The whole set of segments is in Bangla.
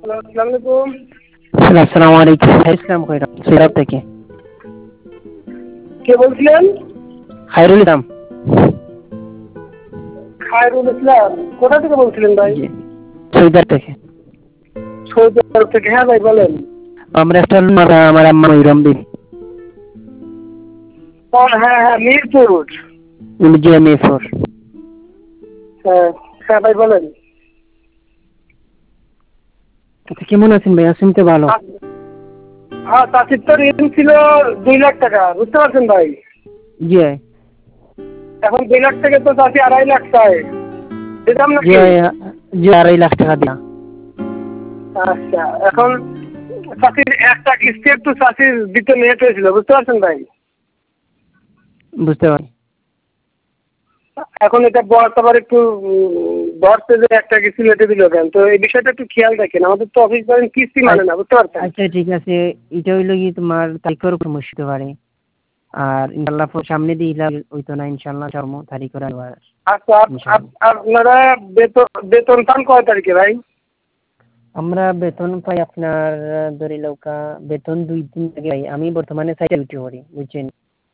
হ্যালো, আসসালামু আলাইকুম। আসসালামু আলাইকুম। ইসলাম কইরা সুরাত থেকে কে বলছিলেন? খায়রুল ইসলাম। খায়রুল ইসলাম। কোথা থেকে বলছিলেন ভাই? জি, সুইদার থেকে। সৌদি আরব থেকে। হ্যাঁ ভাই, বলেন। আমরা একটা আমার আম্মা ময়ূরম বিবি ও হ্যাঁ হ্যাঁ, মিরপুর। জিএমএ4। হ্যাঁ হ্যাঁ ভাই, বলেন। আচ্ছা, কেমন আছেন ভাই? আছেন তো ভালো? হ্যাঁ, চাচির তো ঋণ ছিল 2 লাখ টাকা, বুঝতে পারছেন ভাই? জি এখন 2 লাখ থেকে তো চাচি 2.5 লাখ চায়, দিতাম জি নাকি? জি 2.5 লাখ টাকা দিয়া। আচ্ছা, এখন চাচির একটা কিস্তি একটু চাচির দিতে লেট হয়েছিল, বুঝতে পারছেন ভাই? বুঝতে পারি। এখন এটা বস আবার একটু ধরতে যে একটা কিস্তি লেটে দিল কেন, তো এই বিষয়টা একটু খেয়াল রাখেন। আমাদের তো অফিস ধরেন কিস্তি মানে না, বুঝতে পারছেন? আচ্ছা ঠিক আছে, এটা হইলো কি তোমার তারিখের উপর সমস্যা হতে পারে। আর ইনশাল্লাহ সামনে দিয়ে হইতো না, ইনশাল্লাহ তারিখের আবার। আচ্ছা, আপনারা বেতন পান কয় তারিখে ভাই? আমরা বেতন পাই আপনার ধরে লৌকা বেতন 2 দিন আগে পাই। আমি বর্তমানে সাইটে ডিউটি করি, বুঝছেন?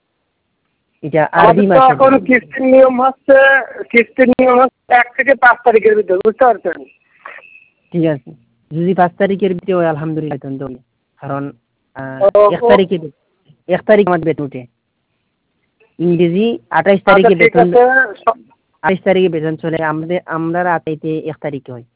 এটা আরবি আমাদের তো মাসে এখন কিস্তির নিয়ম হচ্ছে 1 থেকে 5 তারিখের ভিতরে, বুঝতে পারছেন? ঠিক আছে, যদি 5 তারিখের ভিতরে হয় আলহামদুলিল্লাহ বেতন দেবো। কারণ ও, এক ও, তারিখে 1 তারিখ আমার বেতন উঠে। ইংরেজি 28 আচ্ছা তারিখে ঠিক বেতন। আছে। 28 তারিখে বেতন চলে, আমরা রাতাইতে 1 তারিখে হয়।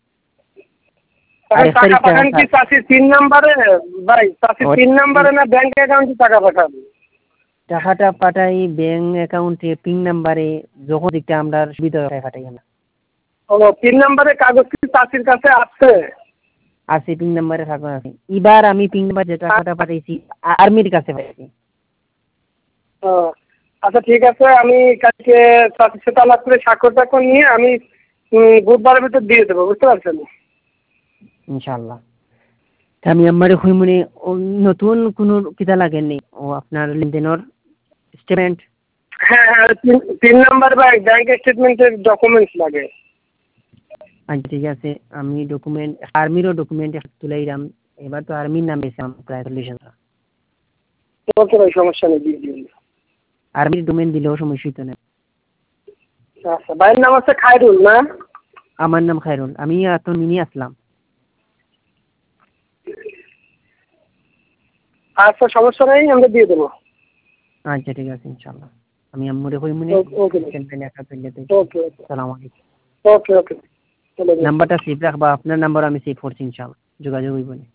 আর তখন 1 তারিখ টাকা পাঠান কি চাষির 3 নাম্বারে? ভাই, চাষির 3 নাম্বারে না ব্যাংক অ্যাকাউন্টে টাকা পাঠান? টাকাটা পাঠাই ব্যাংক অ্যাকাউন্টে পিন নাম্বারে, যখন দিকটা আমরা সুবিধা হয় পাঠাই আমরা। ও, 3 নাম্বারে কাগজ কি চাষির কাছে আছে? আছে, পিন নাম্বারে থাকা আছে। এবার আমি পিন নাম্বার যে টাকাটা পাঠাইছি আর্মির কাছে পাঠাইছি। ও, আচ্ছা ঠিক আছে, আমি কালকে চাষির সাথে আলাপ করে স্বাক্ষর নিয়ে আমি বুধবারের ভিতর দিয়ে দেবো, বুঝতে পারছেন? ইনশাআল্লাহ। তা আমি আমারে হইমনে নতুন কোনো কিতা লাগেননি ও আপনার লেনদেনের স্টেটমেন্ট। হ্যাঁ হ্যাঁ, 3 নাম্বার ব্যাংক স্টেটমেন্টের ডকুমেন্টস লাগে। আচ্ছা ঠিক আছে, আমি ডকুমেন্ট আর্মিরও ডকুমেন্ট তুলাইলাম। এবার তো আর্মির নাম বেশি আমার প্রায় সলিউশনটা। ওকে ভাই, সমস্যা নেই, দিয়ে দিন। আর্মির ডকুমেন্ট দিলেও সমস্যা হইতো না। আচ্ছা, ভাইয়ের নাম হচ্ছে খায়রুল না? আমার নাম খায়রুল, আমি এত মিনি আসলাম। আচ্ছা, সমস্যা নেই, আমরা দিয়ে দেবো। আচ্ছা ঠিক আছে ইনশাআল্লাহ। আমি আম্মুরে হইমনে ওকে ভাই। ক্যান্পেইনে একটা তুলে দিই। ওকে ওকে। আসসালামু আলাইকুম। ওকে ওকে, চলে যান। নাম্বারটা সেভ রাখবা, আপনার নাম্বার আমি সেভ করছি ইনশাআল্লাহ, যোগাযোগ হইব।